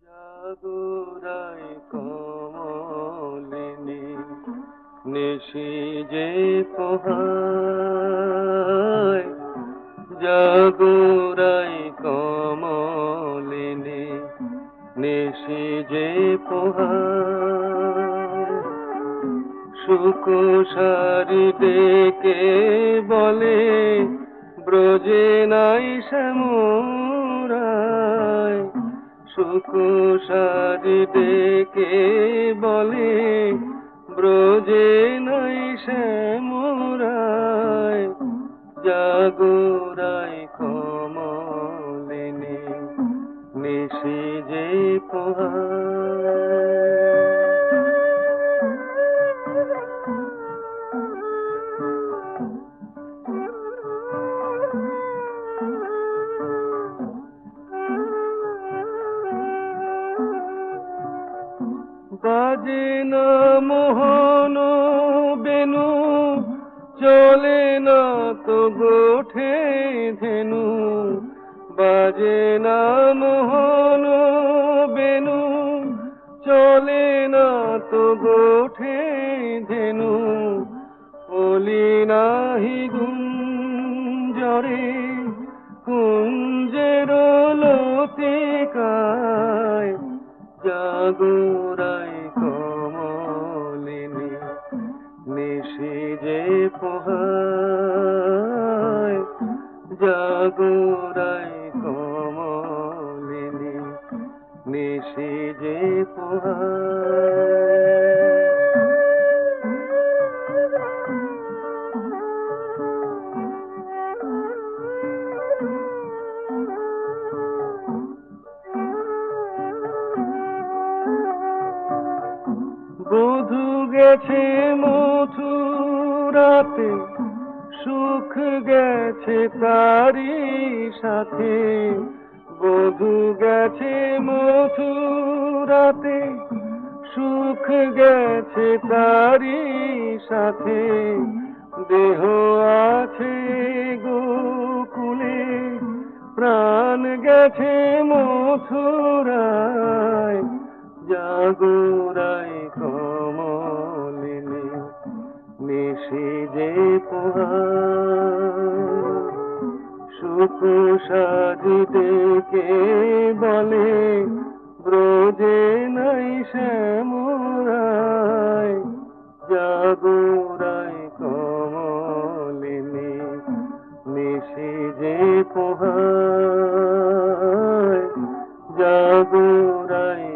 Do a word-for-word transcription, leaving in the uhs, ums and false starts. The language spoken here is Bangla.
জাগুরাই কমলিনী নিশি যে পোহায়, জাগুরাই কমলিনী নিশি যে পোহায়। সুকুশারি ডেকে বলে ব্রজে নাই শ্যামরায়, সুকুশারি ডেকে বলে ব্রজে নাই শ্যামরায়, জাগুরাই কমলিনী নিশি যে পোহায়। বাজে না মোহন বেনু, চলে না তো গোঠে ধেনু। বাজে না মোহন বেনু, চলে না তো গোঠে ধেনু। ওলি নাহি গুঞ্জরে কুঞ্জের লতিকায়, জাগুরাই কমলিনী নিশি যে পোহায়, জাগুরাই কমলিনী নিশি যে পোহায়। বধূ গেছে মথুরাতে, সুখ গেছে তারি সাথে। বধূ গেছে মথুরাতে, সুখ গেছে তারি সাথে। দেহ আছে গোকুলে, প্রাণ গেছে মথুরায়, জাগুরাই কমলিনী নিশি যে পোহায়। সুকুশারি ডেকে বলে ব্রজে নাই শ্যামরায়, জাগুরাই কমলিনী নিশি যে পোহায়, জাগুরাই